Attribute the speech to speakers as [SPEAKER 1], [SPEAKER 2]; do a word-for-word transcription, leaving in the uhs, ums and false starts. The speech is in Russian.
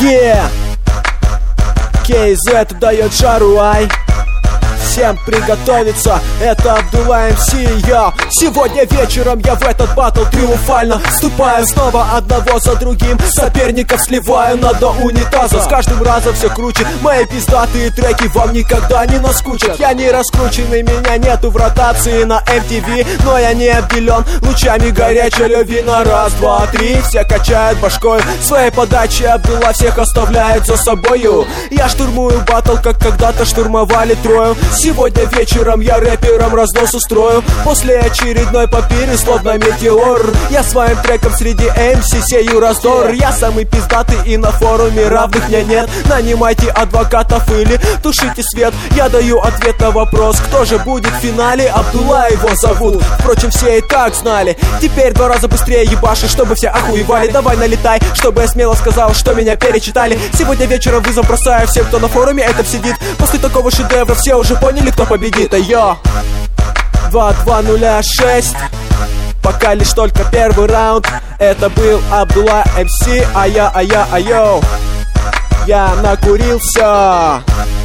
[SPEAKER 1] Yeah! кей зет дает жару, ай. Всем приготовиться, это Абдулла эм си, я. Сегодня вечером я в этот баттл триумфально вступаю снова одного за другим, соперников сливаю на дно унитаза. С каждым разом все круче, мои пиздатые треки вам никогда не наскучат. Я не раскрученный, меня нету в ротации на эм ти ви, но я не обделен лучами горячей любви. На раз, два, три, все качают башкой своей подачи, Абдулла всех оставляет за собою. Я штурмую баттл, как когда-то штурмовали Трою. Сегодня вечером я рэпером разнос устрою. После очередной попири, словно метеор, я своим треком среди эм си сею раздор. Я самый пиздатый и на форуме равных мне нет. Нанимайте адвокатов или тушите свет. Я даю ответ на вопрос, кто же будет в финале. Абдулла его зовут, впрочем, все и так знали. Теперь два раза быстрее ебаши, чтобы все охуевали. Давай налетай, чтобы я смело сказал, что меня перечитали. Сегодня вечером вызов бросаю всем, кто на форуме этом сидит. После такого шедевра все уже поняли, кто победит, а я два два ноль шесть. Пока лишь только первый раунд. Это был Абдулла эм си, а я, а я, а йоу. Я накурился.